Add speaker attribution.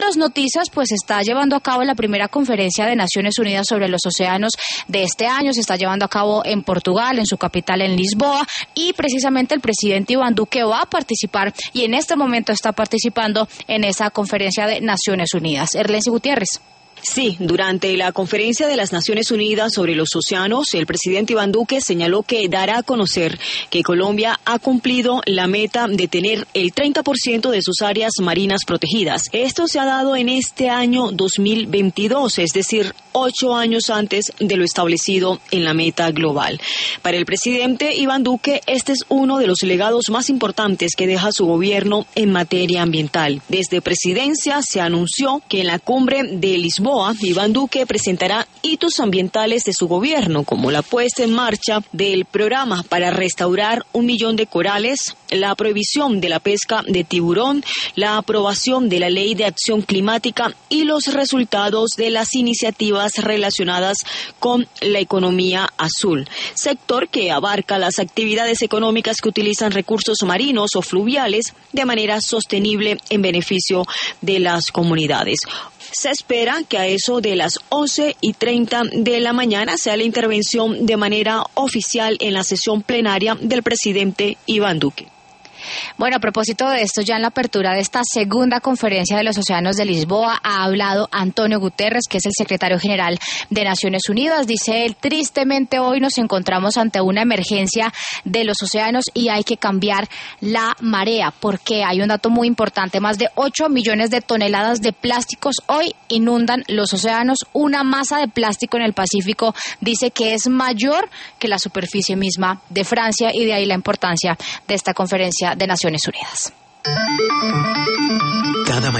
Speaker 1: otras noticias, pues se está llevando a cabo la primera conferencia de Naciones Unidas sobre los océanos de este año. Se está llevando a cabo en Portugal, en su capital, en Lisboa, y precisamente el presidente Iván Duque va a participar y en este momento está participando en esa conferencia de Naciones Unidas. Erlensi Gutiérrez.
Speaker 2: Sí, durante la conferencia de las Naciones Unidas sobre los océanos, el presidente Iván Duque señaló que dará a conocer que Colombia ha cumplido la meta de tener el 30% de sus áreas marinas protegidas. Esto se ha dado en este año 2022, es decir, 8 años antes de lo establecido en la meta global. Para el presidente Iván Duque, este es uno de los legados más importantes que deja su gobierno en materia ambiental. Desde presidencia se anunció que en la cumbre de Lisboa, Iván Duque presentará hitos ambientales de su gobierno, como la puesta en marcha del programa para restaurar 1 millón de corales, la prohibición de la pesca de tiburón, la aprobación de la Ley de Acción Climática y los resultados de las iniciativas relacionadas con la economía azul, sector que abarca las actividades económicas que utilizan recursos marinos o fluviales de manera sostenible en beneficio de las comunidades. Se espera que a eso de las 11:30 de la mañana sea la intervención de manera oficial en la sesión plenaria del presidente Iván Duque.
Speaker 1: Bueno, a propósito de esto, ya en la apertura de esta segunda conferencia de los océanos de Lisboa ha hablado Antonio Guterres, que es el secretario general de Naciones Unidas. Dice él, tristemente hoy nos encontramos ante una emergencia de los océanos y hay que cambiar la marea, porque hay un dato muy importante, más de 8 millones de toneladas de plásticos hoy inundan los océanos. Una masa de plástico en el Pacífico dice que es mayor que la superficie misma de Francia, y de ahí la importancia de esta conferencia de Naciones Unidas.